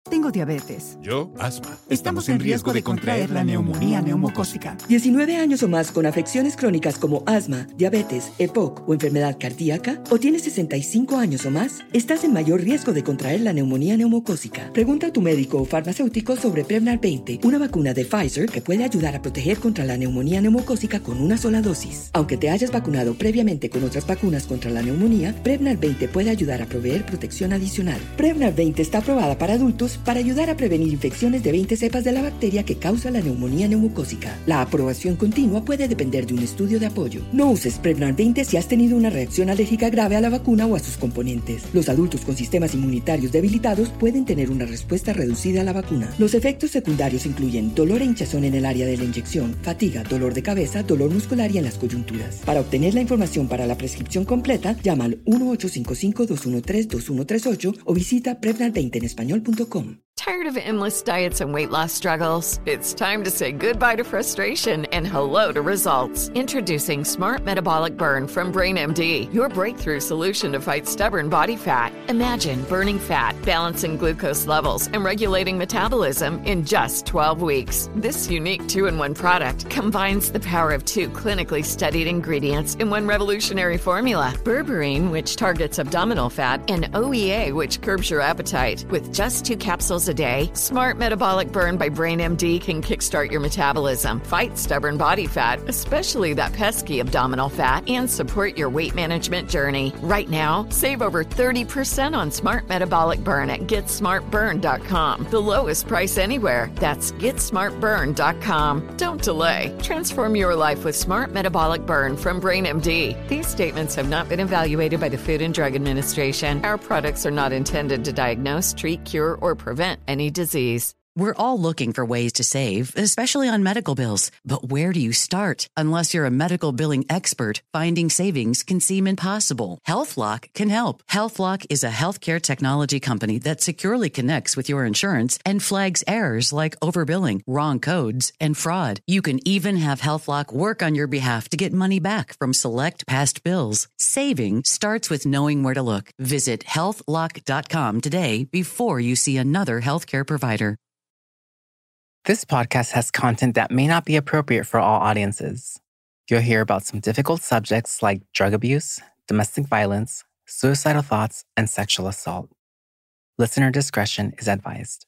Tengo diabetes. Yo, asma. Estamos en riesgo de contraer la neumonía neumocócica. 19 años o más con afecciones crónicas como asma, diabetes, EPOC o enfermedad cardíaca, o tienes 65 años o más, estás en mayor riesgo de contraer la neumonía neumocócica. Pregunta a tu médico o farmacéutico sobre Prevnar 20, una vacuna de Pfizer que puede ayudar a proteger contra la neumonía neumocócica con una sola dosis. Aunque te hayas vacunado previamente con otras vacunas contra la neumonía, Prevnar 20 puede ayudar a proveer protección adicional. Prevnar 20 está aprobada para adultos para ayudar a prevenir infecciones de 20 cepas de la bacteria que causa la neumonía neumocócica. La aprobación continua puede depender de un estudio de apoyo. No uses Prevnar 20 si has tenido una reacción alérgica grave a la vacuna o a sus componentes. Los adultos con sistemas inmunitarios debilitados pueden tener una respuesta reducida a la vacuna. Los efectos secundarios incluyen dolor e hinchazón en el área de la inyección, fatiga, dolor de cabeza, dolor muscular y en las coyunturas. Para obtener la información para la prescripción completa, llama al 1-855-213-2138 o visita Prevnar20enespañol.com. Tired of endless diets and weight loss struggles? It's time to say goodbye to frustration and hello to results. Introducing Smart Metabolic Burn from BrainMD, your breakthrough solution to fight stubborn body fat. Imagine burning fat, balancing glucose levels, and regulating metabolism in just 12 weeks. This unique 2-in-1 product combines the power of 2 clinically studied ingredients in one revolutionary formula. Berberine, which targets abdominal fat, and OEA, which curbs your appetite. With just 2 capsules a day, Smart Metabolic Burn by BrainMD can kickstart your metabolism, fight stubborn body fat, especially that pesky abdominal fat, and support your weight management journey. Right now, save over 30% on Smart Metabolic Burn at GetSmartBurn.com. The lowest price anywhere. That's GetSmartBurn.com. Don't delay. Transform your life with Smart Metabolic Burn from BrainMD. These statements have not been evaluated by the Food and Drug Administration. Our products are not intended to diagnose, treat, cure, or prevent any disease. We're all looking for ways to save, especially on medical bills. But where do you start? Unless you're a medical billing expert, finding savings can seem impossible. HealthLock can help. HealthLock is a healthcare technology company that securely connects with your insurance and flags errors like overbilling, wrong codes, and fraud. You can even have HealthLock work on your behalf to get money back from select past bills. Saving starts with knowing where to look. Visit healthlock.com today before you see another healthcare provider. This podcast has content that may not be appropriate for all audiences. You'll hear about some difficult subjects like drug abuse, domestic violence, suicidal thoughts, and sexual assault. Listener discretion is advised.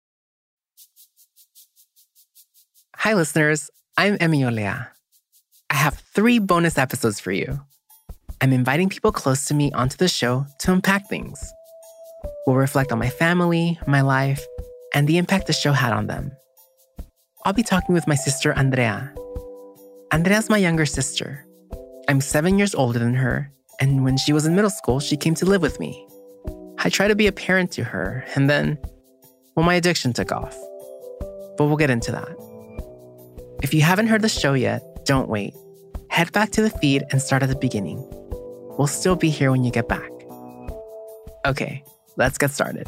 Hi, listeners. I'm Emi Olea. I have 3 bonus episodes for you. I'm inviting people close to me onto the show to unpack things. We'll reflect on my family, my life, and the impact the show had on them. I'll be talking with my sister, Andrea. Andrea's my younger sister. I'm 7 years older than her, and when she was in middle school, she came to live with me. I tried to be a parent to her, and then, well, my addiction took off. But we'll get into that. If you haven't heard the show yet, don't wait. Head back to the feed and start at the beginning. We'll still be here when you get back. Okay, let's get started.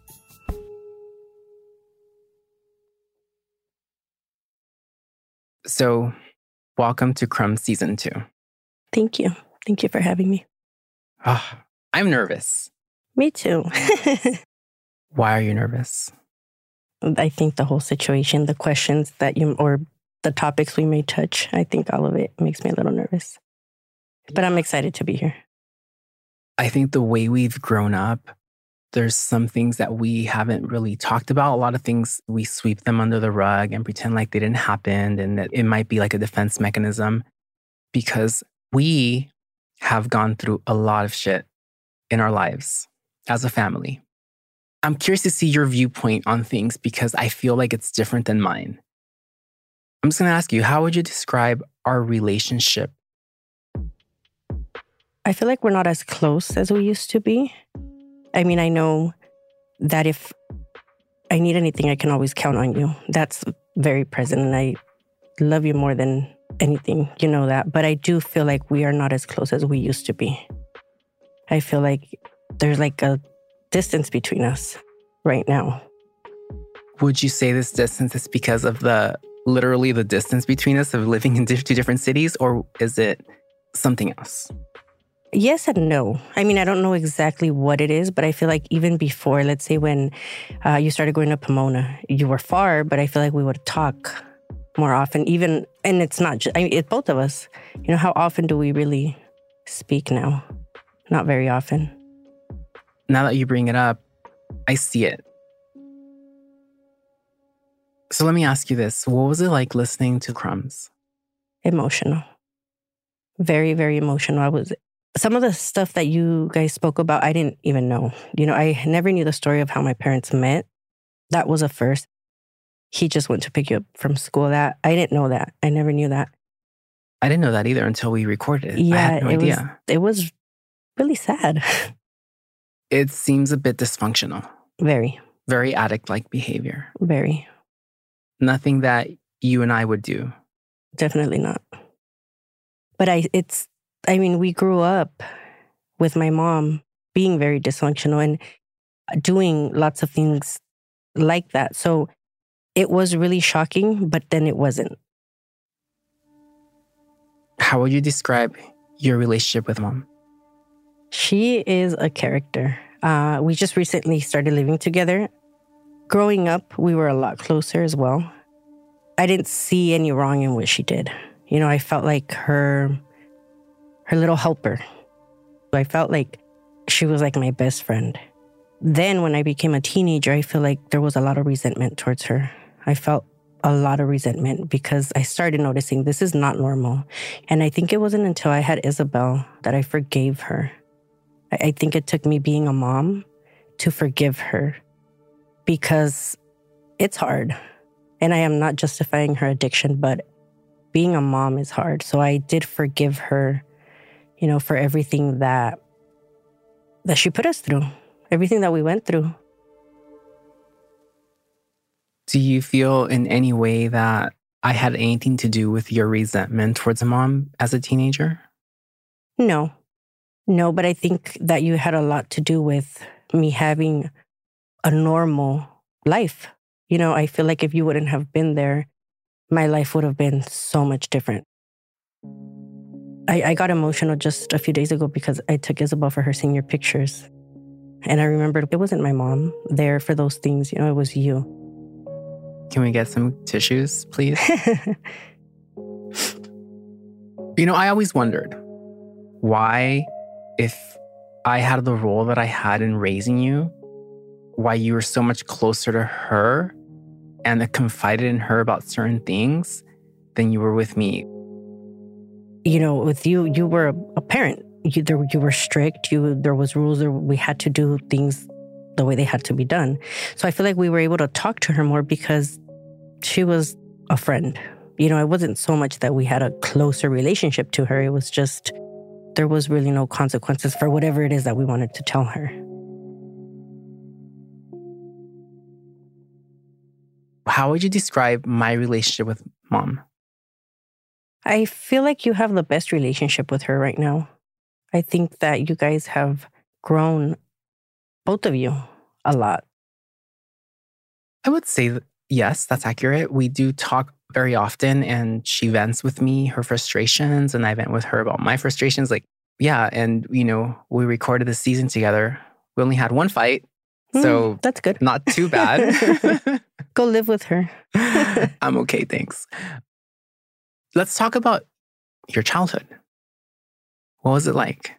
So, welcome to Crumbs Season 2. Thank you. Thank you for having me. I'm nervous. Me too. Why are you nervous? I think the whole situation, the questions that or the topics we may touch, I think all of it makes me a little nervous. But I'm excited to be here. I think the way we've grown up, there's some things that we haven't really talked about. A lot of things, we sweep them under the rug and pretend like they didn't happen and that it might be like a defense mechanism because we have gone through a lot of shit in our lives as a family. I'm curious to see your viewpoint on things because I feel like it's different than mine. I'm just going to ask you, how would you describe our relationship? I feel like we're not as close as we used to be. I mean, I know that if I need anything, I can always count on you. That's very present, and I love you more than anything. You know that. But I do feel like we are not as close as we used to be. I feel like there's like a distance between us right now. Would you say this distance is because of literally the distance between us of living in 2 different cities, or is it something else? Yes and no. I mean, I don't know exactly what it is, but I feel like even before, let's say when you started going to Pomona, you were far, but I feel like we would talk more often. Even, and it's not just, it's both of us. You know, how often do we really speak now? Not very often. Now that you bring it up, I see it. So let me ask you this. What was it like listening to Crumbs? Emotional. Very, very emotional. Some of the stuff that you guys spoke about, I didn't even know. You know, I never knew the story of how my parents met. That was a first. He just went to pick you up from school. I didn't know that. I never knew that. I didn't know that either until we recorded it. Yeah, I had no idea. It was really sad. It seems a bit dysfunctional. Very. Very addict-like behavior. Very. Nothing that you and I would do. Definitely not. But we grew up with my mom being very dysfunctional and doing lots of things like that. So it was really shocking, but then it wasn't. How would you describe your relationship with Mom? She is a character. We just recently started living together. Growing up, we were a lot closer as well. I didn't see any wrong in what she did. You know, I felt like her little helper. I felt like she was like my best friend. Then when I became a teenager, I feel like there was a lot of resentment towards her. I felt a lot of resentment because I started noticing this is not normal. And I think it wasn't until I had Isabel that I forgave her. I think it took me being a mom to forgive her because it's hard. And I am not justifying her addiction, but being a mom is hard. So I did forgive her, you know, for everything that she put us through, everything that we went through. Do you feel in any way that I had anything to do with your resentment towards Mom as a teenager? No, but I think that you had a lot to do with me having a normal life. You know, I feel like if you wouldn't have been there, my life would have been so much different. I got emotional just a few days ago because I took Isabel for her senior pictures. And I remembered it wasn't my mom there for those things. You know, it was you. Can we get some tissues, please? You know, I always wondered why, if I had the role that I had in raising you, why you were so much closer to her and that confided in her about certain things than you were with me. You know, with you were a parent. You were strict. There was rules. We had to do things the way they had to be done. So I feel like we were able to talk to her more because she was a friend. You know, it wasn't so much that we had a closer relationship to her. It was just, there was really no consequences for whatever it is that we wanted to tell her. How would you describe my relationship with Mom? I feel like you have the best relationship with her right now. I think that you guys have grown, both of you, a lot. I would say that, yes, that's accurate. We do talk very often and she vents with me her frustrations and I vent with her about my frustrations. Like, yeah. And, you know, we recorded this season together. We only had one fight. So that's good. Not too bad. Go live with her. I'm okay, thanks. Let's talk about your childhood. What was it like?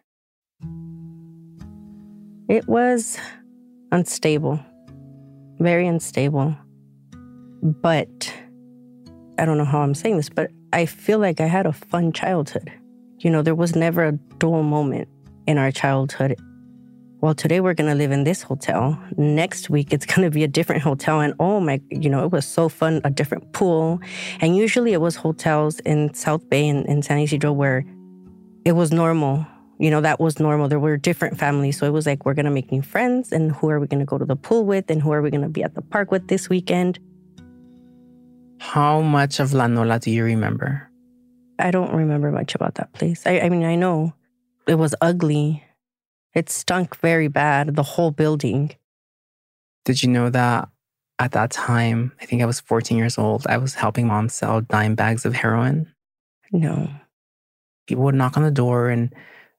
It was unstable, very unstable. But I don't know how I'm saying this, but I feel like I had a fun childhood. You know, there was never a dull moment in our childhood. Well, today we're going to live in this hotel. Next week, it's going to be a different hotel. And oh my, you know, it was so fun, a different pool. And usually it was hotels in South Bay and in San Isidro where it was normal. You know, that was normal. There were different families. So it was like, we're going to make new friends. And who are we going to go to the pool with? And who are we going to be at the park with this weekend? How much of La Nola do you remember? I don't remember much about that place. I mean, I know it was ugly. It stunk very bad, the whole building. Did you know that at that time, I think I was 14 years old, I was helping Mom sell dime bags of heroin? No. People would knock on the door and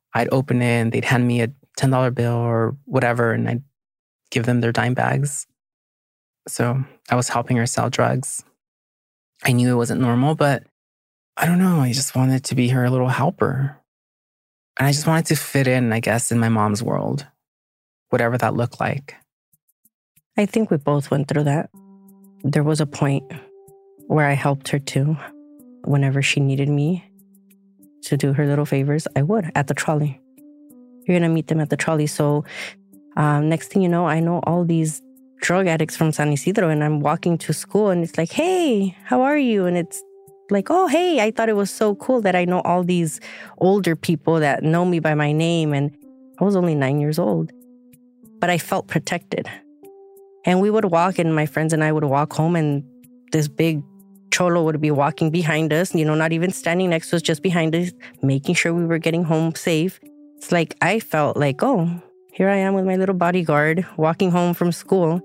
I'd open it and they'd hand me a $10 bill or whatever, and I'd give them their dime bags. So I was helping her sell drugs. I knew it wasn't normal, but I don't know. I just wanted to be her little helper. And I just wanted to fit in, I guess, in my mom's world, whatever that looked like. I think we both went through that. There was a point where I helped her too. Whenever she needed me to do her little favors, I would at the trolley. You're going to meet them at the trolley. So next thing you know, I know all these drug addicts from San Isidro, and I'm walking to school and it's like, hey, how are you? And it's like, oh, hey, I thought it was so cool that I know all these older people that know me by my name. And I was only 9 years old, but I felt protected. And we would walk, and my friends and I would walk home, and this big cholo would be walking behind us, not even standing next to us, just behind us, making sure we were getting home safe. It's like, I felt like, oh, here I am with my little bodyguard walking home from school.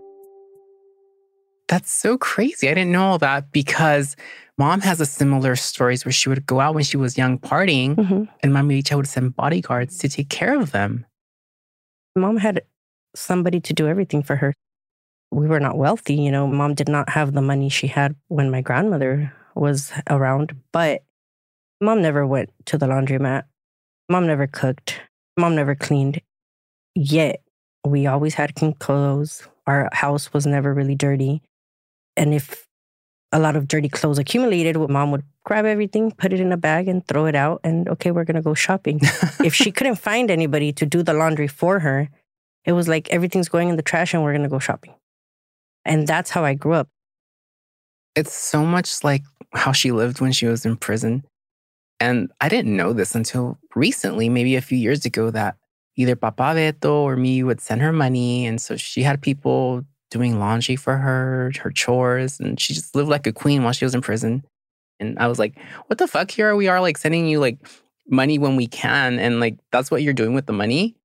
That's so crazy. I didn't know all that, because Mom has a similar stories where she would go out when she was young partying, and Mami Richa would send bodyguards to take care of them. Mom had somebody to do everything for her. We were not wealthy, Mom did not have the money she had when my grandmother was around, but Mom never went to the laundromat. Mom never cooked. Mom never cleaned. Yet, we always had clean clothes. Our house was never really dirty. And if a lot of dirty clothes accumulated, Mom would grab everything, put it in a bag, and throw it out. And okay, we're going to go shopping. If she couldn't find anybody to do the laundry for her, it was like everything's going in the trash and we're going to go shopping. And that's how I grew up. It's so much like how she lived when she was in prison. And I didn't know this until recently, maybe a few years ago, that either Papa Beto or me would send her money. And so she had people doing laundry for her chores, and she just lived like a queen while she was in prison. And I was like, what the fuck? Here we are, like, sending you like money when we can. And like, that's what you're doing with the money?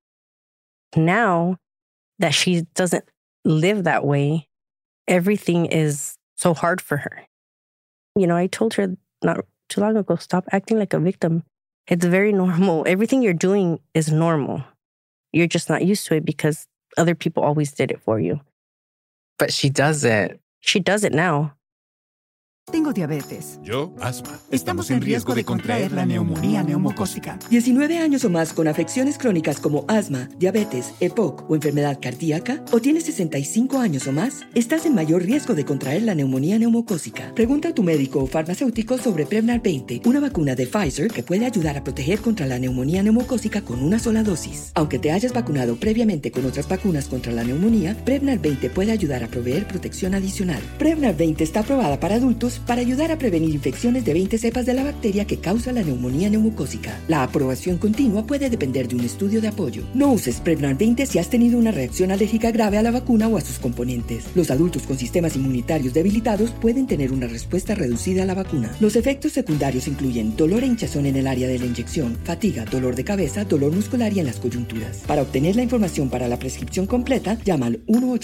Now that she doesn't live that way, everything is so hard for her. I told her not too long ago, stop acting like a victim. It's very normal. Everything you're doing is normal. You're just not used to it because other people always did it for you. But she does it. She does it now. Tengo diabetes. Yo, asma. Estamos en riesgo de contraer la neumonía neumocócica. 19 años o más con afecciones crónicas como asma, diabetes, EPOC o enfermedad cardíaca, o tienes 65 años o más, estás en mayor riesgo de contraer la neumonía neumocócica. Pregunta a tu médico o farmacéutico sobre Prevnar 20, una vacuna de Pfizer que puede ayudar a proteger contra la neumonía neumocócica con una sola dosis. Aunque te hayas vacunado previamente con otras vacunas contra la neumonía, Prevnar 20 puede ayudar a proveer protección adicional. Prevnar 20 está aprobada para adultos para ayudar a prevenir infecciones de 20 cepas de la bacteria que causa la neumonía neumocócica. La aprobación continua puede depender de un estudio de apoyo. No uses Prevnar 20 si has tenido una reacción alérgica grave a la vacuna o a sus componentes. Los adultos con sistemas inmunitarios debilitados pueden tener una respuesta reducida a la vacuna. Los efectos secundarios incluyen dolor e hinchazón en el área de la inyección, fatiga, dolor de cabeza, dolor muscular y en las coyunturas. Para obtener la información para la prescripción completa, llama al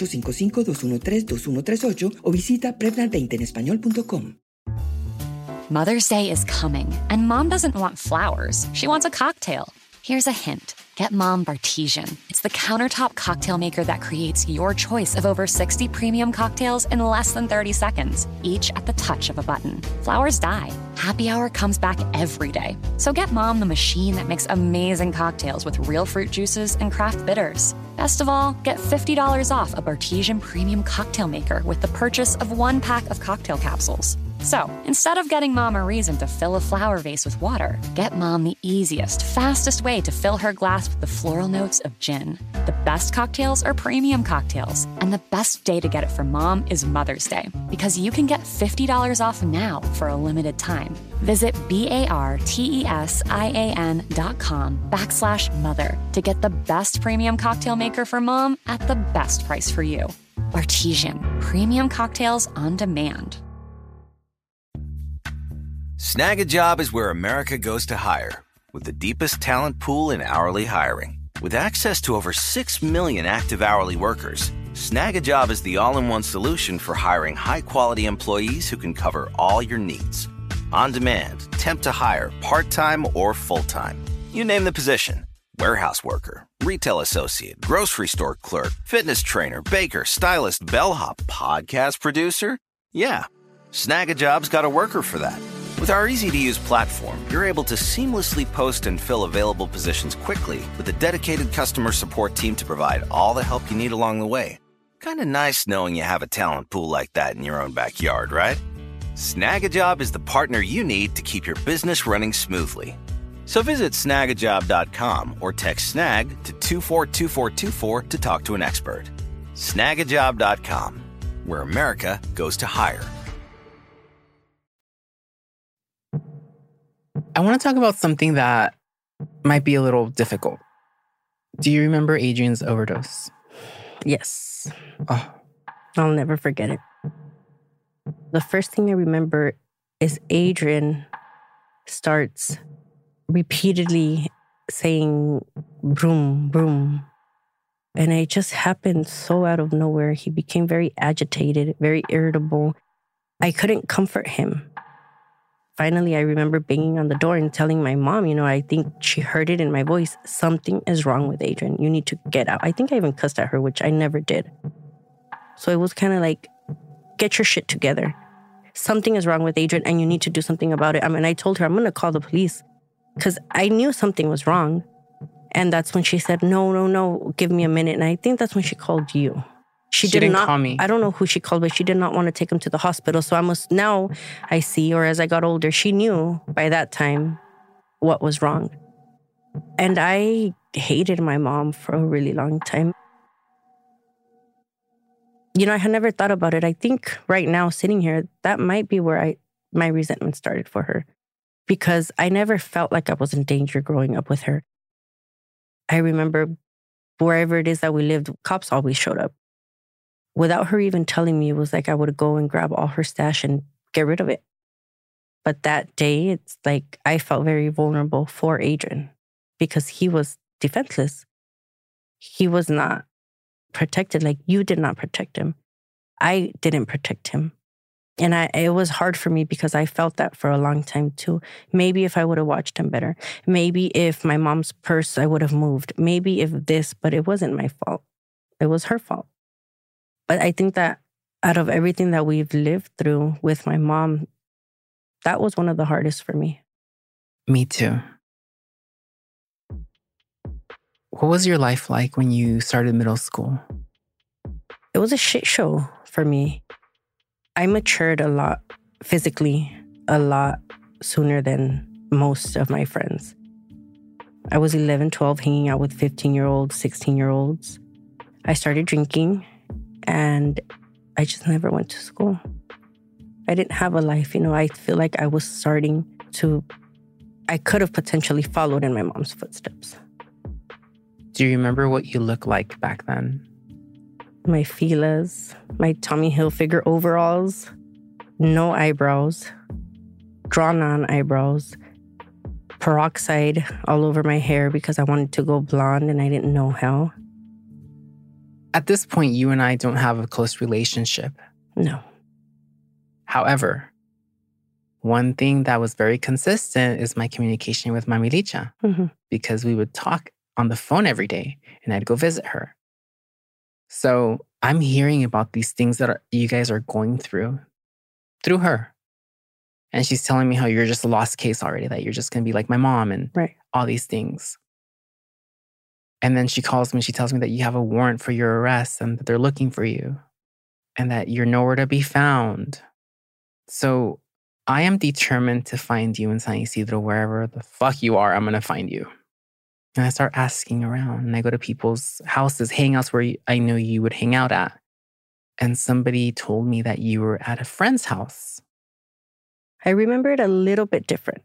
1-855-213-2138 o visita Prevnar20enespañol.com. Mother's Day is coming, and Mom doesn't want flowers. She wants a cocktail. Here's a hint. Get Mom Bartesian. It's the countertop cocktail maker that creates your choice of over 60 premium cocktails in less than 30 seconds, each at the touch of a button. Flowers die. Happy Hour comes back every day. So get Mom the machine that makes amazing cocktails with real fruit juices and craft bitters. Best of all, get $50 off a Bartesian premium cocktail maker with the purchase of 1 pack of cocktail capsules. So, instead of getting Mom a reason to fill a flower vase with water, get Mom the easiest, fastest way to fill her glass with the floral notes of gin. The best cocktails are premium cocktails, and the best day to get it for Mom is Mother's Day, because you can get $50 off now for a limited time. Visit BARTESIAN.com/mother to get the best premium cocktail maker for Mom at the best price for you. Bartesian, premium cocktails on demand. Snag a Job is where America goes to hire, with the deepest talent pool in hourly hiring. With access to over 6 million active hourly workers, Snag a Job is the all-in-one solution for hiring high-quality employees who can cover all your needs. On demand, temp to hire, part-time or full-time. You name the position, Warehouse worker, retail associate, grocery store clerk, fitness trainer, baker, stylist, bellhop, podcast producer? Yeah, Snag a Job's got a worker for that. With our easy-to-use platform, you're able to seamlessly post and fill available positions quickly with a dedicated customer support team to provide all the help you need along the way. Kind of nice knowing you have a talent pool like that in your own backyard, right? Snag a Job is the partner you need to keep your business running smoothly. So visit snagajob.com or text snag to 242424 to talk to an expert. Snagajob.com, where America goes to hire. I want to talk about something that might be a little difficult. Do you remember Adrian's overdose? Yes. Oh. I'll never forget it. The first thing I remember is Adrian starts repeatedly saying, broom, broom. And it just happened so out of nowhere. He became very agitated, very irritable. I couldn't comfort him. Finally, I remember banging on the door and telling my mom, I think she heard it in my voice. Something is wrong with Adrian. You need to get out. I think I even cussed at her, which I never did. So it was kind of like, get your shit together. Something is wrong with Adrian and you need to do something about it. I told her, I'm going to call the police because I knew something was wrong. And that's when she said, no, give me a minute. And I think that's when she called you. She didn't call me. I don't know who she called, but she did not want to take him to the hospital. So now I see, or as I got older, she knew by that time what was wrong. And I hated my mom for a really long time. I had never thought about it. I think right now, sitting here, that might be where my resentment started for her. Because I never felt like I was in danger growing up with her. I remember wherever it is that we lived, cops always showed up. Without her even telling me, it was like I would go and grab all her stash and get rid of it. But that day, it's like I felt very vulnerable for Adrian because he was defenseless. He was not protected. Like you did not protect him. I didn't protect him. And it was hard for me because I felt that for a long time too. Maybe if I would have watched him better. Maybe if my mom's purse, I would have moved. Maybe if this, but it wasn't my fault. It was her fault. But I think that out of everything that we've lived through with my mom, that was one of the hardest for me. Me too. What was your life like when you started middle school? It was a shit show for me. I matured a lot physically, a lot sooner than most of my friends. I was 11, 12, hanging out with 15-year-olds, 16-year-olds. I started drinking. And I just never went to school. I didn't have a life. I feel like I was I could have potentially followed in my mom's footsteps. Do you remember what you looked like back then? My Fila's, my Tommy Hilfiger overalls, no eyebrows, drawn-on eyebrows, peroxide all over my hair because I wanted to go blonde and I didn't know how. At this point, you and I don't have a close relationship. No. However, one thing that was very consistent is my communication with Mami Licha. Mm-hmm. Because we would talk on the phone every day and I'd go visit her. So I'm hearing about these things that you guys are going through her. And she's telling me how you're just a lost case already, that you're just going to be like my mom and all these things. And then she calls me and she tells me that you have a warrant for your arrest and that they're looking for you and that you're nowhere to be found. So I am determined to find you in San Isidro, wherever the fuck you are, I'm going to find you. And I start asking around and I go to people's houses, hangouts where I know you would hang out at. And somebody told me that you were at a friend's house. I remember it a little bit different.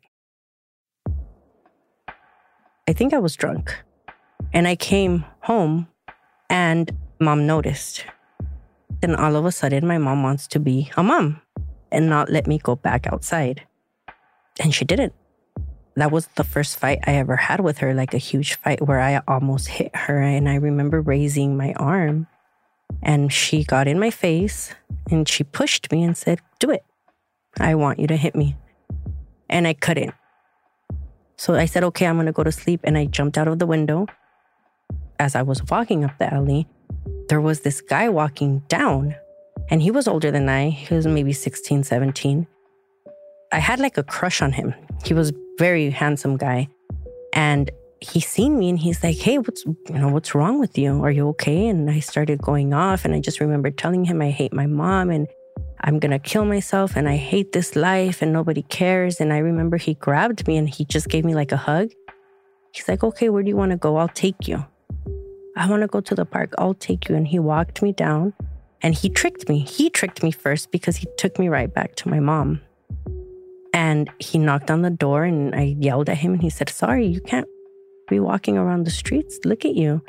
I think I was drunk. And I came home and mom noticed. Then all of a sudden, my mom wants to be a mom and not let me go back outside. And she didn't. That was the first fight I ever had with her, like a huge fight where I almost hit her. And I remember raising my arm and she got in my face and she pushed me and said, do it. I want you to hit me. And I couldn't. So I said, okay, I'm going to go to sleep. And I jumped out of the window. As I was walking up the alley, there was this guy walking down. And he was older than I. He was maybe 16, 17. I had like a crush on him. He was a very handsome guy. And he seen me and he's like, hey, what's wrong with you? Are you okay? And I started going off. And I just remember telling him I hate my mom and I'm going to kill myself and I hate this life and nobody cares. And I remember he grabbed me and he just gave me like a hug. He's like, okay, where do you want to go? I'll take you. I want to go to the park. I'll take you. And he walked me down and he tricked me. He tricked me first because he took me right back to my mom. And he knocked on the door and I yelled at him and he said, sorry, you can't be walking around the streets. Look at you.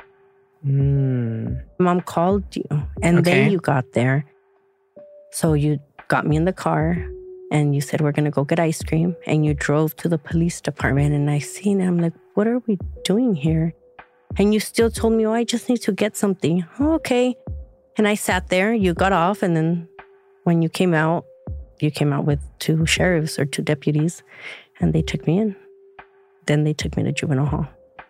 Mom called you and then you got there. So you got me in the car and you said, we're going to go get ice cream. And you drove to the police department and I seen it. I'm like, what are we doing here? And you still told me, oh, I just need to get something. Oh, okay. And I sat there, you got off. And then when you came out with 2 sheriffs or 2 deputies and they took me in. Then they took me to juvenile hall.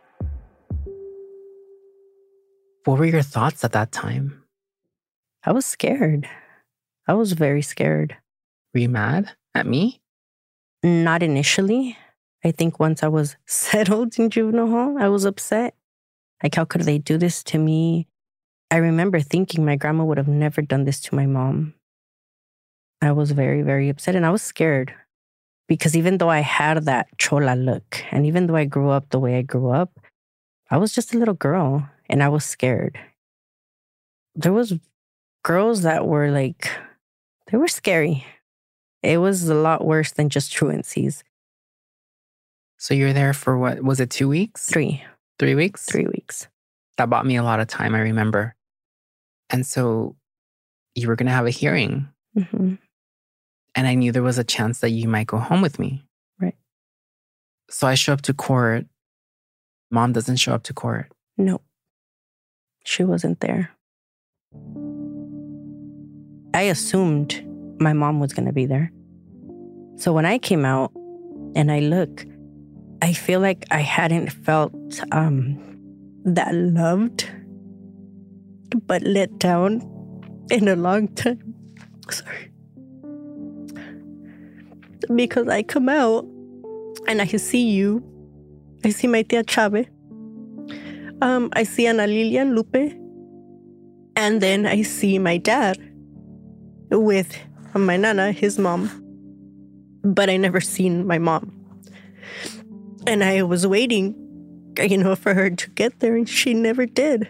What were your thoughts at that time? I was scared. I was very scared. Were you mad at me? Not initially. I think once I was settled in juvenile hall, I was upset. Like, how could they do this to me? I remember thinking my grandma would have never done this to my mom. I was very, very upset and I was scared because even though I had that chola look and even though I grew up the way I grew up, I was just a little girl and I was scared. There was girls that were like, they were scary. It was a lot worse than just truancies. So you were there for what? Was it 2 weeks? 3. 3 weeks? 3 weeks. That bought me a lot of time, I remember. And so you were going to have a hearing. Mm-hmm. And I knew there was a chance that you might go home with me. Right. So I show up to court. Mom doesn't show up to court. No. She wasn't there. I assumed my mom was going to be there. So when I came out and I look, I feel like I hadn't felt that loved, but let down in a long time. Sorry. Because I come out and I see you. I see my tia Chave. I see Ana Lilia and Lupe. And then I see my dad with my nana, his mom. But I never seen my mom. And I was waiting, for her to get there, and she never did.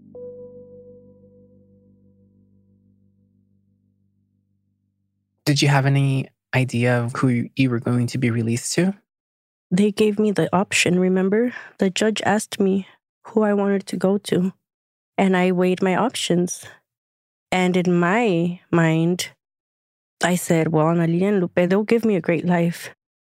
Did you have any idea of who you were going to be released to? They gave me the option, remember? The judge asked me who I wanted to go to, and I weighed my options. And in my mind, I said, well, Ana Lilia and Lupe, they'll give me a great life.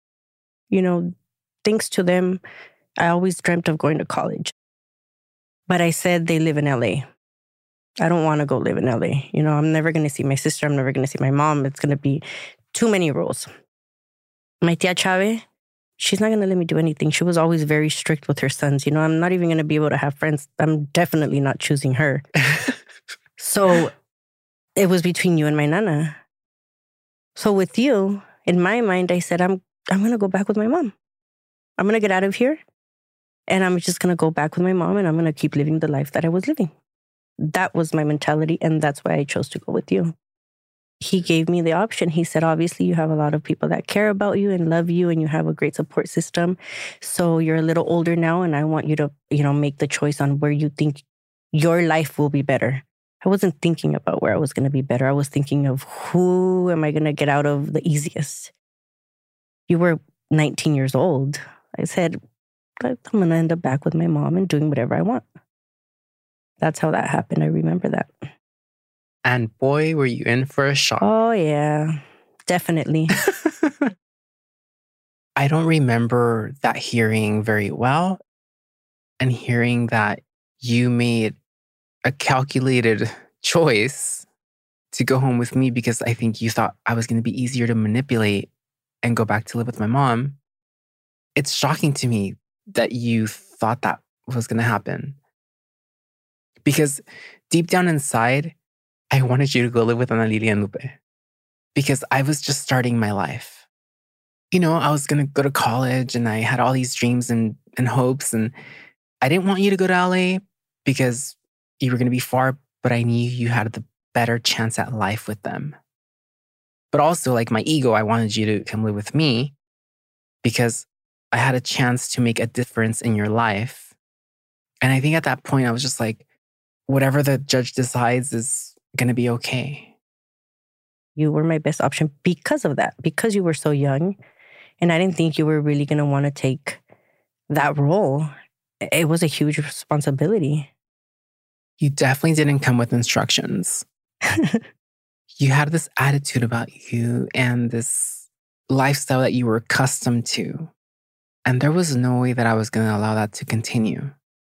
Thanks to them, I always dreamt of going to college. But I said they live in LA. I don't want to go live in LA. I'm never going to see my sister. I'm never going to see my mom. It's going to be too many rules. My tia Chave, she's not going to let me do anything. She was always very strict with her sons. I'm not even going to be able to have friends. I'm definitely not choosing her. So it was between you and my nana. So with you, in my mind, I said, I'm going to go back with my mom. I'm going to get out of here and I'm just going to go back with my mom and I'm going to keep living the life that I was living. That was my mentality and that's why I chose to go with you. He gave me the option. He said, obviously, you have a lot of people that care about you and love you and you have a great support system. So you're a little older now and I want you to, make the choice on where you think your life will be better. I wasn't thinking about where I was going to be better. I was thinking of who am I going to get out of the easiest. You were 19 years old. I said, I'm going to end up back with my mom and doing whatever I want. That's how that happened. I remember that. And boy, were you in for a shock. Oh, yeah, definitely. I don't remember that hearing very well and hearing that you made a calculated choice to go home with me because I think you thought I was going to be easier to manipulate and go back to live with my mom. it's shocking to me that you thought that was going to happen. Because deep down inside, I wanted you to go live with Ana Lilia and Lupe. Because I was just starting my life. You know, I was going to go to college and I had all these dreams and hopes. And I didn't want you to go to LA because you were going to be far, but I knew you had the better chance at life with them. But also, like my ego, I wanted you to come live with me because I had a chance to make a difference in your life. And I think at that point, I was just like, whatever the judge decides is going to be okay. You were my best option because of that, because you were so young. And I didn't think you were really going to want to take that role. It was a huge responsibility. You definitely didn't come with instructions. You had this attitude about you and this lifestyle that you were accustomed to. And there was no way that I was going to allow that to continue.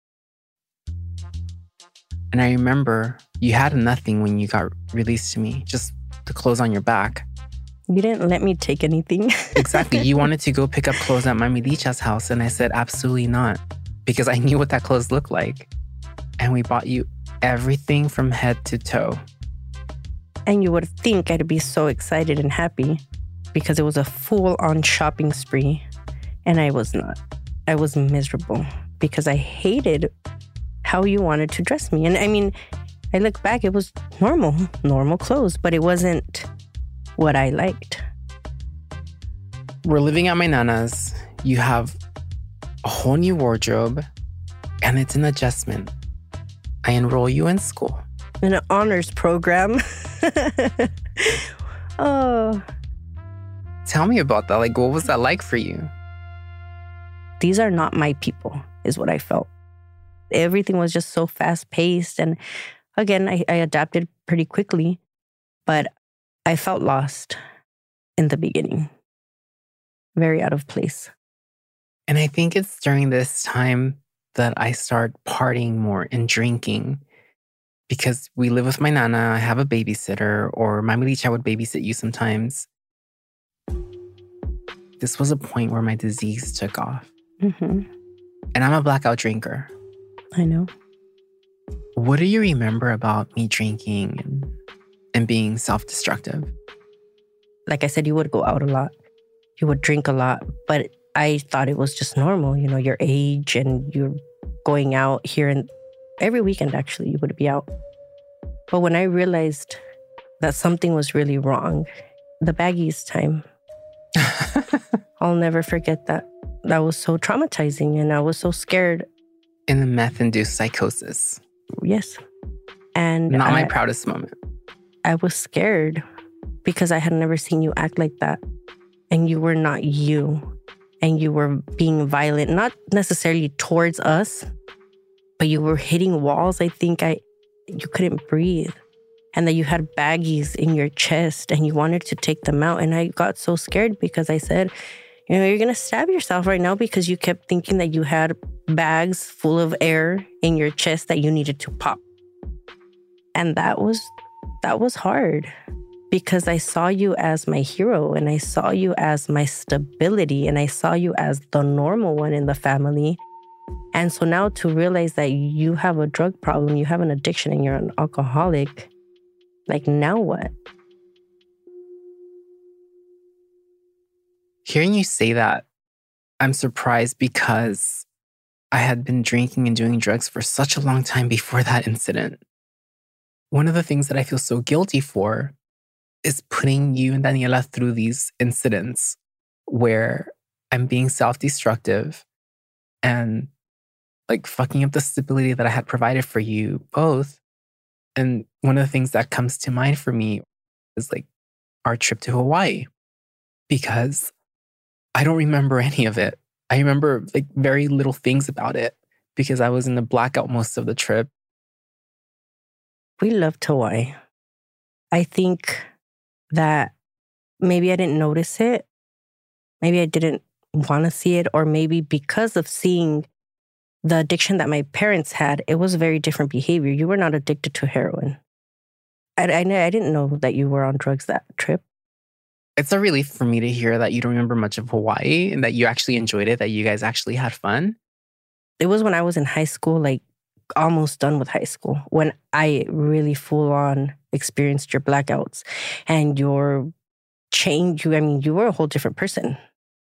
And I remember you had nothing when you got released to me, just the clothes on your back. You didn't let me take anything. Exactly. You wanted to go pick up clothes at Mami Licha's house. And I said, absolutely not. Because I knew what that clothes looked like. And we bought you everything from head to toe. And you would think I'd be so excited and happy because it was a full-on shopping spree. And I was not. I was miserable because I hated how you wanted to dress me. And I mean, I look back, it was normal clothes, but it wasn't what I liked. We're living at my Nana's. You have a whole new wardrobe, and it's an adjustment. I enroll you in school. In an honors program. Oh. Tell me about that. Like, what was that like for you? These are not my people, is what I felt. Everything was just so fast-paced. And again, I adapted pretty quickly, but I felt lost in the beginning. Very out of place. And I think it's during this time that I start partying more and drinking because we live with my Nana, I have a babysitter, or Mami Licha would babysit you sometimes. This was a point where my disease took off. Mm-hmm. And I'm a blackout drinker. I know. What do you remember about me drinking and being self-destructive? Like I said, you would go out a lot. You would drink a lot. But I thought it was just normal, you know, your age and you're going out here and every weekend, actually, you would be out. But when I realized that something was really wrong, the baggies time, I'll never forget that. That was so traumatizing and I was so scared. In the meth-induced psychosis. Yes. And not my proudest moment. I was scared because I had never seen you act like that. And you were not you. And you were being violent, not necessarily towards us, but you were hitting walls. I think you couldn't breathe. And that you had baggies in your chest and you wanted to take them out. And I got so scared because I said, you know, you're going to stab yourself right now because you kept thinking that you had bags full of air in your chest that you needed to pop. And that was hard because I saw you as my hero and I saw you as my stability and I saw you as the normal one in the family. And so now to realize that you have a drug problem, you have an addiction and you're an alcoholic, like now what? Hearing you say that, I'm surprised because I had been drinking and doing drugs for such a long time before that incident. One of the things that I feel so guilty for is putting you and Daniela through these incidents where I'm being self-destructive and like fucking up the stability that I had provided for you both. And one of the things that comes to mind for me is like our trip to Hawaii, because I don't remember any of it. I remember like very little things about it because I was in the blackout most of the trip. We loved Hawaii. I think that maybe I didn't notice it. Maybe I didn't want to see it. Or maybe because of seeing the addiction that my parents had, it was very different behavior. You were not addicted to heroin. I didn't know that you were on drugs that trip. It's a relief for me to hear that you don't remember much of Hawaii and that you actually enjoyed it, that you guys actually had fun. It was when I was in high school, like almost done with high school, when I really full on experienced your blackouts and your change. You were a whole different person.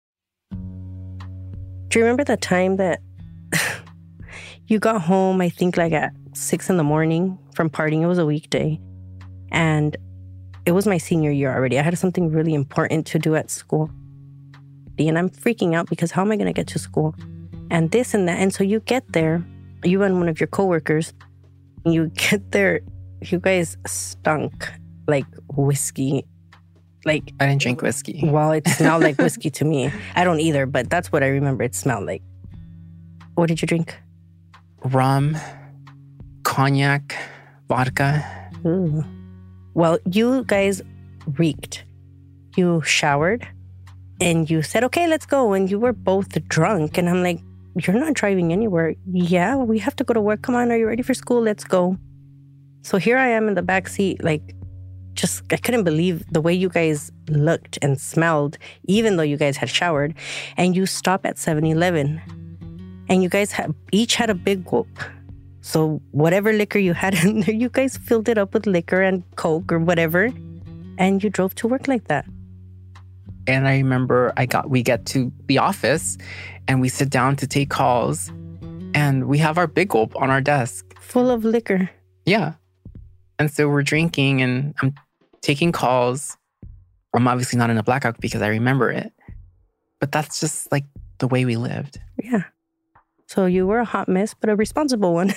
Do you remember the time that you got home, I think like at 6 a.m. from partying? It was a weekday. And it was my senior year already. I had something really important to do at school. And I'm freaking out because how am I going to get to school? And this and that. And so you get there, you and one of your coworkers, you get there, you guys stunk like whiskey. Like, I didn't drink whiskey. Well, it smelled like whiskey to me. I don't either, but that's what I remember it smelled like. What did you drink? Rum, cognac, vodka. Ooh. Well, you guys reeked. You showered and you said, okay, let's go. And you were both drunk. And I'm like, you're not driving anywhere. Yeah, we have to go to work. Come on, are you ready for school? Let's go. So here I am in the back seat, like, I couldn't believe the way you guys looked and smelled, even though you guys had showered. And you stop at 7-Eleven. And you guys each had a big gulp. So whatever liquor you had in there, you guys filled it up with liquor and Coke or whatever. And you drove to work like that. And I remember we get to the office and we sit down to take calls. And we have our big gulp on our desk. Full of liquor. Yeah. And so we're drinking and I'm taking calls. I'm obviously not in a blackout because I remember it. But that's just like the way we lived. Yeah. So you were a hot mess, but a responsible one.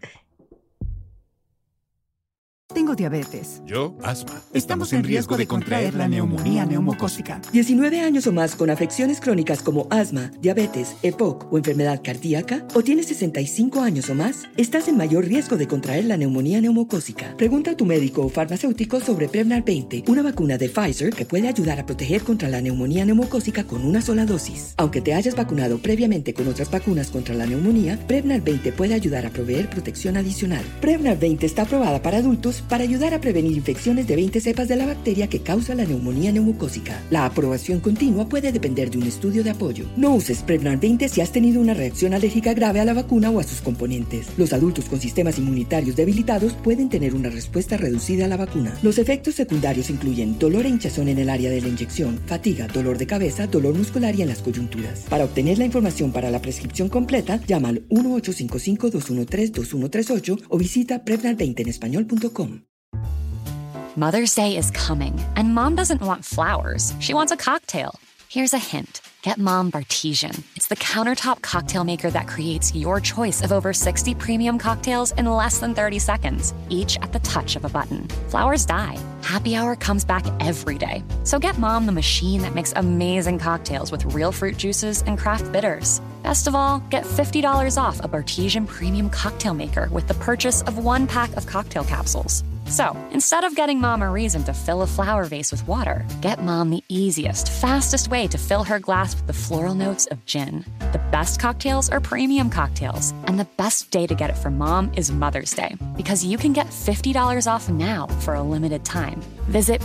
Tengo diabetes. Yo, asma. Estamos en riesgo de contraer la neumonía neumocócica. 19 años o más con afecciones crónicas como asma, diabetes, EPOC o enfermedad cardíaca, o tienes 65 años o más, estás en mayor riesgo de contraer la neumonía neumocócica. Pregunta a tu médico o farmacéutico sobre Prevnar 20, una vacuna de Pfizer que puede ayudar a proteger contra la neumonía neumocócica con una sola dosis. Aunque te hayas vacunado previamente con otras vacunas contra la neumonía, Prevnar 20 puede ayudar a proveer protección adicional. Prevnar 20 está aprobada para adultos para ayudar a prevenir infecciones de 20 cepas de la bacteria que causa la neumonía neumocócica. La aprobación continua puede depender de un estudio de apoyo. No uses Prevnar 20 si has tenido una reacción alérgica grave a la vacuna o a sus componentes. Los adultos con sistemas inmunitarios debilitados pueden tener una respuesta reducida a la vacuna. Los efectos secundarios incluyen dolor e hinchazón en el área de la inyección, fatiga, dolor de cabeza, dolor muscular y en las coyunturas. Para obtener la información para la prescripción completa, llama al 1-855-213-2138 o visita Prevnar20enespañol.com. Mother's Day is coming, and Mom doesn't want flowers. She wants a cocktail. Here's a hint. Get Mom Bartesian. It's the countertop cocktail maker that creates your choice of over 60 premium cocktails in less than 30 seconds, each at the touch of a button. Flowers die. Happy Hour comes back every day. So get Mom the machine that makes amazing cocktails with real fruit juices and craft bitters. Best of all, get $50 off a Bartesian premium cocktail maker with the purchase of 1 pack of cocktail capsules. So, instead of getting Mom a reason to fill a flower vase with water, get Mom the easiest, fastest way to fill her glass with the floral notes of gin. The best cocktails are premium cocktails, and the best day to get it for Mom is Mother's Day, because you can get $50 off now for a limited time. Visit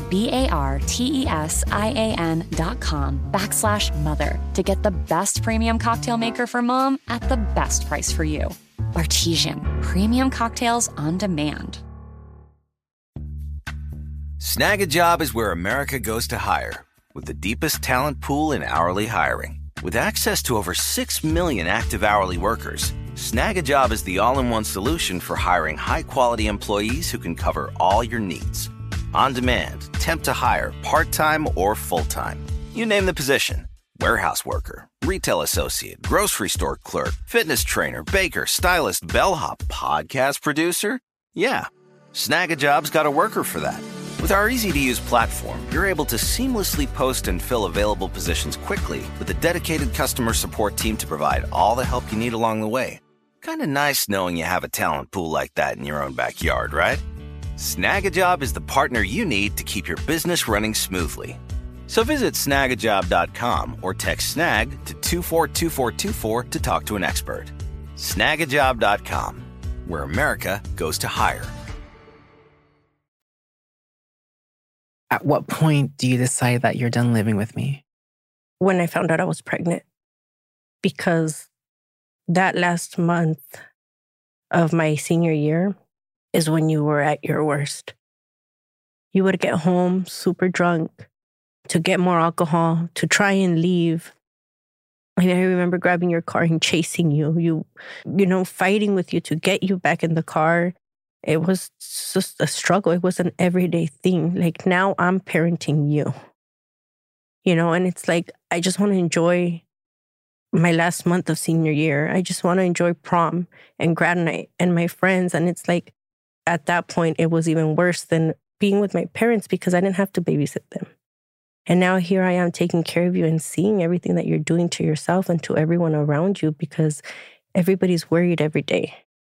BARTESIAN.com/mother to get the best premium cocktail maker for Mom at the best price for you. Bartesian, premium cocktails on demand. Snag a Job is where America goes to hire, with the deepest talent pool in hourly hiring. With access to over 6 million active hourly workers, Snag a Job is the all-in-one solution for hiring high-quality employees who can cover all your needs. On demand, temp to hire, part-time or full-time. You name the position. Warehouse worker, retail associate, grocery store clerk, fitness trainer, baker, stylist, bellhop, podcast producer. Yeah, Snag a Job's got a worker for that. With our easy-to-use platform, you're able to seamlessly post and fill available positions quickly with a dedicated customer support team to provide all the help you need along the way. Kind of nice knowing you have a talent pool like that in your own backyard, right? Snag a Job is the partner you need to keep your business running smoothly. So visit snagajob.com or text SNAG to 242424 to talk to an expert. Snagajob.com, where America goes to hire. At what point do you decide that you're done living with me? When I found out I was pregnant. Because that last month of my senior year is when you were at your worst. You would get home super drunk to get more alcohol, to try and leave. And I remember grabbing your car and chasing you, fighting with you to get you back in the car. It was just a struggle. It was an everyday thing. Like now I'm parenting you, and it's like, I just want to enjoy my last month of senior year. I just want to enjoy prom and grad night and my friends. And it's like, at that point, it was even worse than being with my parents because I didn't have to babysit them. And now here I am taking care of you and seeing everything that you're doing to yourself and to everyone around you because everybody's worried every day.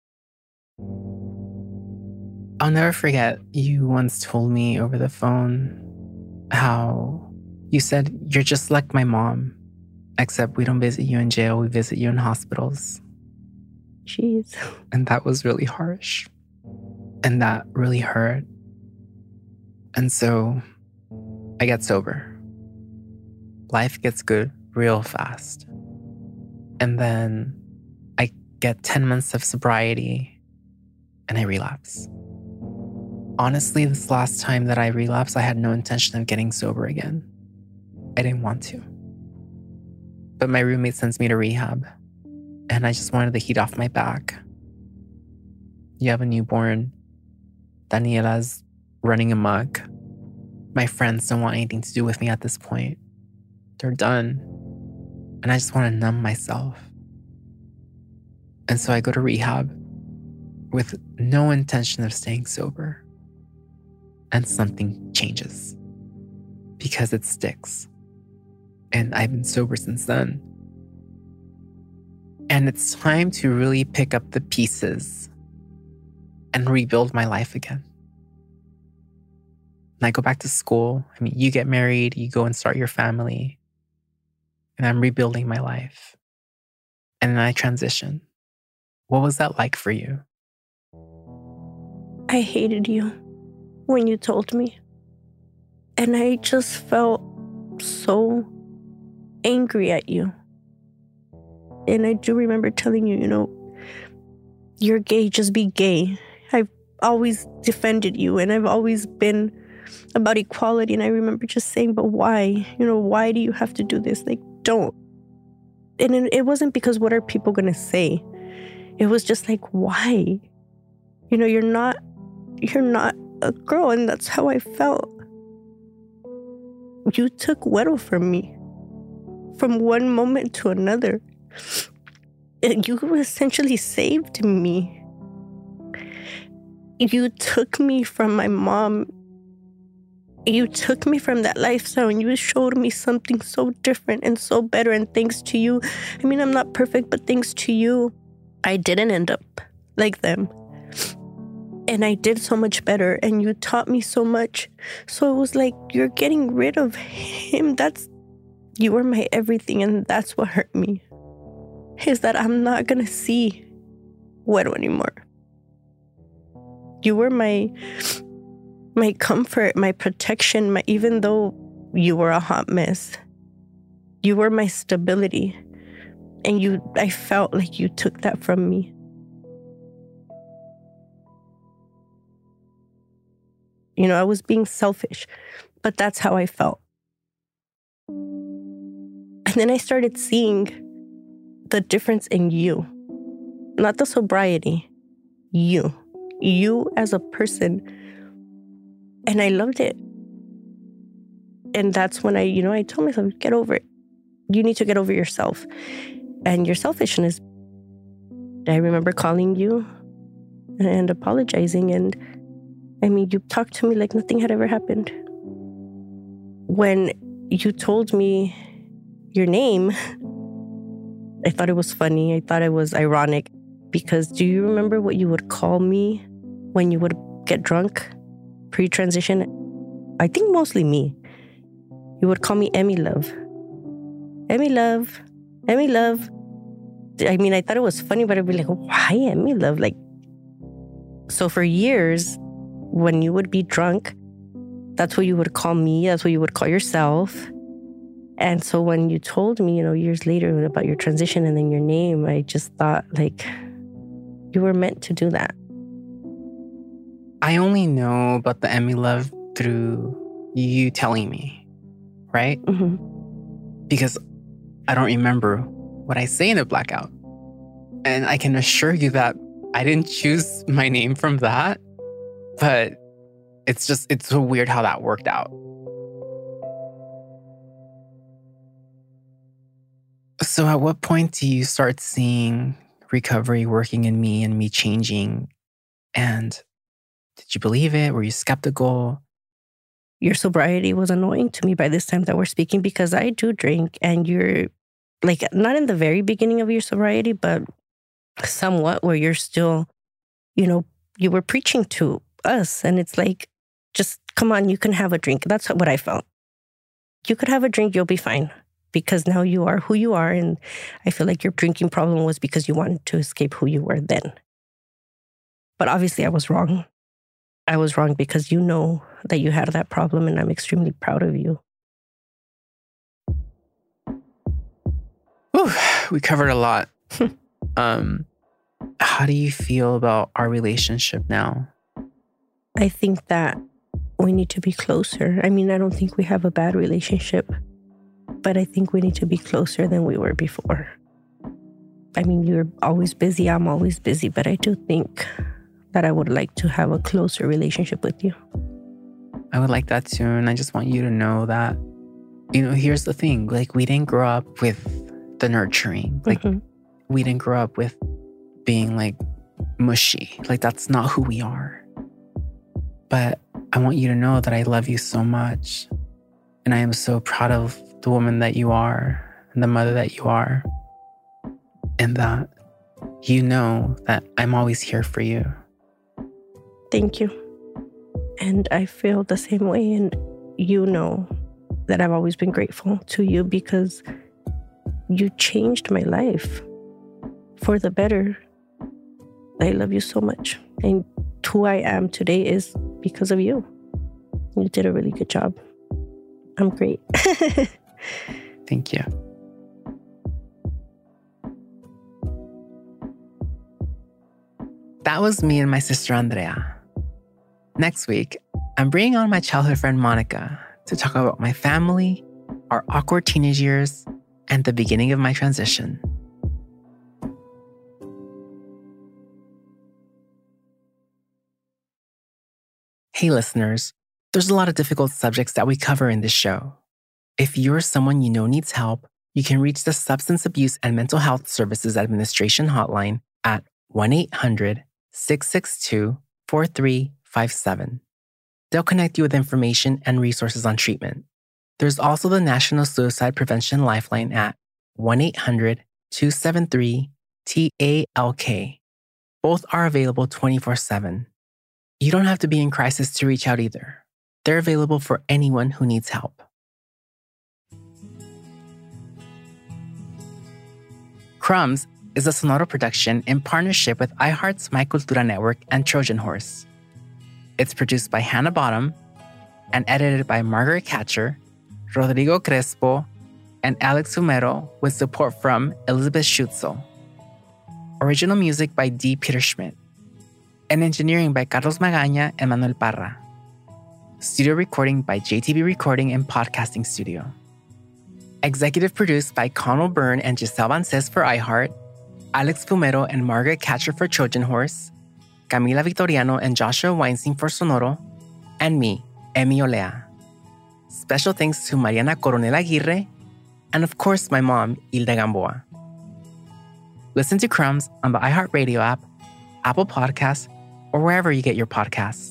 I'll never forget, you once told me over the phone how you said, you're just like my mom, except we don't visit you in jail, we visit you in hospitals. Jeez. And that was really harsh. And that really hurt. And so I get sober. Life gets good real fast. And then I get 10 months of sobriety and I relapse. Honestly, this last time that I relapsed, I had no intention of getting sober again. I didn't want to. But my roommate sends me to rehab and I just wanted the heat off my back. You have a newborn. Daniela's running amok. My friends don't want anything to do with me at this point. They're done. And I just want to numb myself. And so I go to rehab with no intention of staying sober. And something changes. Because it sticks. And I've been sober since then. And it's time to really pick up the pieces and rebuild my life again. And I go back to school. I mean, you get married, you go and start your family. And I'm rebuilding my life. And then I transition. What was that like for you? I hated you when you told me. And I just felt so angry at you. And I do remember telling you, you're gay, just be gay. I've always defended you and I've always been about equality. And I remember just saying, but why? Why do you have to do this? Like, don't. And it wasn't because what are people going to say? It was just like, why? You're not a girl. And that's how I felt. You took Güero from me from one moment to another. You essentially saved me. You took me from my mom. You took me from that lifestyle and you showed me something so different and so better. And thanks to you, I'm not perfect, but thanks to you, I didn't end up like them. And I did so much better and you taught me so much. So it was like, you're getting rid of him. You were my everything and that's what hurt me. Is that I'm not going to see Güero anymore. You were my comfort, my protection, even though you were a hot mess. You were my stability. And I felt like you took that from me. I was being selfish, but that's how I felt. And then I started seeing the difference in you. Not the sobriety. You as a person. And I loved it. And that's when I told myself, get over it. You need to get over yourself and your selfishness. I remember calling you and apologizing. And you talked to me like nothing had ever happened. When you told me your name, I thought it was funny. I thought it was ironic. Because do you remember what you would call me when you would get drunk? Pre-transition? I think mostly me. You would call me Emmy Love. Emmy Love. Emmy Love. I thought it was funny, but I'd be like, why Emmy Love? So for years, when you would be drunk That's what you would call me. That's what you would call yourself. And so when you told me, years later about your transition and then your name, I just thought like you were meant to do that. I only know about the Emmy Love through you telling me, right? Mm-hmm. Because I don't remember what I say in a blackout. And I can assure you that I didn't choose my name from that. But it's so weird how that worked out. So at what point do you start seeing recovery working in me and me changing? And did you believe it? Were you skeptical? Your sobriety was annoying to me by this time that we're speaking because I do drink and you're like not in the very beginning of your sobriety, but somewhat where you're still, you were preaching to us. And it's like, just come on, you can have a drink. That's what I felt. You could have a drink, you'll be fine. Because now you are who you are. And I feel like your drinking problem was because you wanted to escape who you were then. But obviously I was wrong. I was wrong because you know that you had that problem and I'm extremely proud of you. Whew, we covered a lot. How do you feel about our relationship now? I think that we need to be closer. I mean, I don't think we have a bad relationship, but I think we need to be closer than we were before. I mean, you're always busy, I'm always busy, but I do think that I would like to have a closer relationship with you. I would like that too, and I just want you to know that, here's the thing. Like, we didn't grow up with the nurturing. Like, we didn't grow up with being, like, mushy. Like, that's not who we are. But I want you to know that I love you so much. And I am so proud of the woman that you are and the mother that you are. And that you know that I'm always here for you. Thank you. And I feel the same way. And you know that I've always been grateful to you because you changed my life for the better. I love you so much. And who I am today is because of you. You did a really good job. I'm great. Thank you. That was me and my sister Andrea. Next week, I'm bringing on my childhood friend Monica to talk about my family, our awkward teenage years, and the beginning of my transition. Hey listeners, there's a lot of difficult subjects that we cover in this show. If you're someone you know needs help, you can reach the Substance Abuse and Mental Health Services Administration hotline at 1-800-662-4357. They'll connect you with information and resources on treatment. There's also the National Suicide Prevention Lifeline at 1-800-273-TALK. Both are available 24/7. You don't have to be in crisis to reach out either. They're available for anyone who needs help. Crumbs is a Sonoro production in partnership with iHeart's My Cultura Network and Trojan Horse. It's produced by Hannah Bottom and edited by Margaret Catcher, Rodrigo Crespo, and Alex Fumero with support from Elizabeth Schutzel. Original music by D. Peter Schmidt. And engineering by Carlos Magaña and Manuel Parra. Studio recording by JTB Recording and Podcasting Studio. Executive produced by Connell Byrne and Giselle Vances for iHeart, Alex Fumero and Margaret Catcher for Trojan Horse, Camila Victoriano and Joshua Weinstein for Sonoro, and me, Emmy Olea. Special thanks to Mariana Coronel Aguirre, and of course my mom, Hilda Gamboa. Listen to Crumbs on the iHeartRadio app, Apple Podcasts, or wherever you get your podcasts.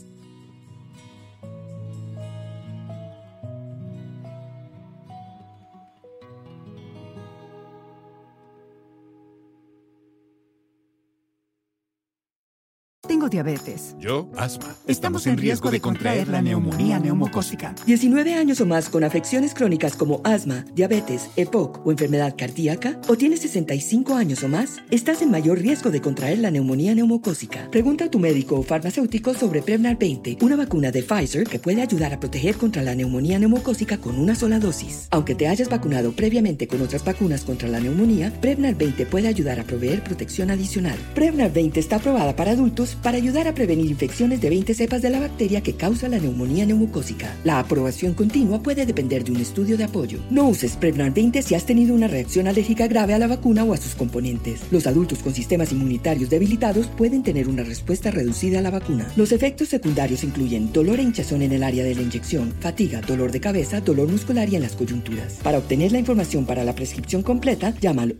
Tengo diabetes. Yo, asma. Estamos en riesgo de contraer la neumonía neumocócica. 19 años o más con afecciones crónicas como asma, diabetes, EPOC o enfermedad cardíaca, o tienes 65 años o más, estás en mayor riesgo de contraer la neumonía neumocócica. Pregunta a tu médico o farmacéutico sobre Prevnar 20, una vacuna de Pfizer que puede ayudar a proteger contra la neumonía neumocócica con una sola dosis. Aunque te hayas vacunado previamente con otras vacunas contra la neumonía, Prevnar 20 puede ayudar a proveer protección adicional. Prevnar 20 está aprobada para adultos para ayudar a prevenir infecciones de 20 cepas de la bacteria que causa la neumonía neumocócica. La aprobación continua puede depender de un estudio de apoyo. No uses Prevnar 20 si has tenido una reacción alérgica grave a la vacuna o a sus componentes. Los adultos con sistemas inmunitarios debilitados pueden tener una respuesta reducida a la vacuna. Los efectos secundarios incluyen dolor e hinchazón en el área de la inyección, fatiga, dolor de cabeza, dolor muscular y en las coyunturas. Para obtener la información para la prescripción completa, llama al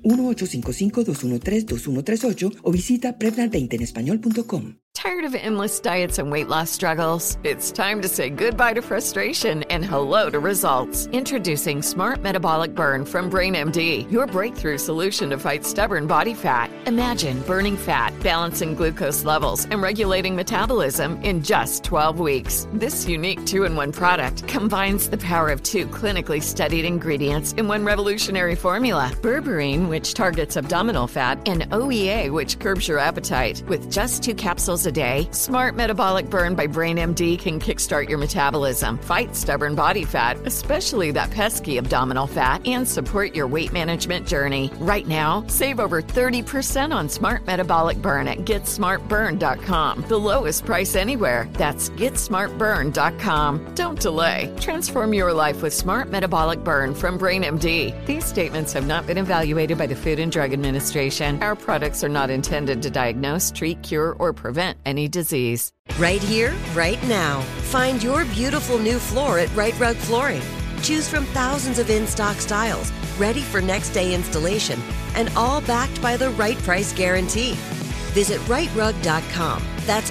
1-855-213-2138 o visita Prevnar20enespañol.com. Tired of endless diets and weight loss struggles? It's time to say goodbye to frustration and hello to results. Introducing Smart Metabolic Burn from BrainMD, your breakthrough solution to fight stubborn body fat. Imagine burning fat, balancing glucose levels, and regulating metabolism in just 12 weeks. This unique 2-in-1 product combines the power of 2 clinically studied ingredients in one revolutionary formula. Berberine, which targets abdominal fat, and OEA, which curbs your appetite. With just 2 capsules a day, Smart Metabolic Burn by BrainMD can kickstart your metabolism, fight stubborn body fat, especially that pesky abdominal fat, and support your weight management journey. Right now, save over 30% on Smart Metabolic Burn at GetSmartBurn.com. The lowest price anywhere. That's GetSmartBurn.com. Don't delay. Transform your life with Smart Metabolic Burn from BrainMD. These statements have not been evaluated by the Food and Drug Administration. Our products are not intended to diagnose, treat, cure, or prevent any disease. Right here, right now. Find your beautiful new floor at Right Rug Flooring. Choose from thousands of in-stock styles, ready for next day installation, and all backed by the right price guarantee. Visit rightrug.com. That's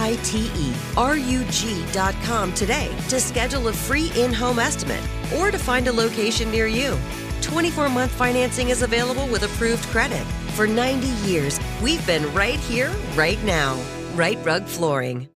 RITERUG.com today to schedule a free in-home estimate or to find a location near you. 24-month financing is available with approved credit. For 90 years, we've been right here, right now. Right Rug Flooring.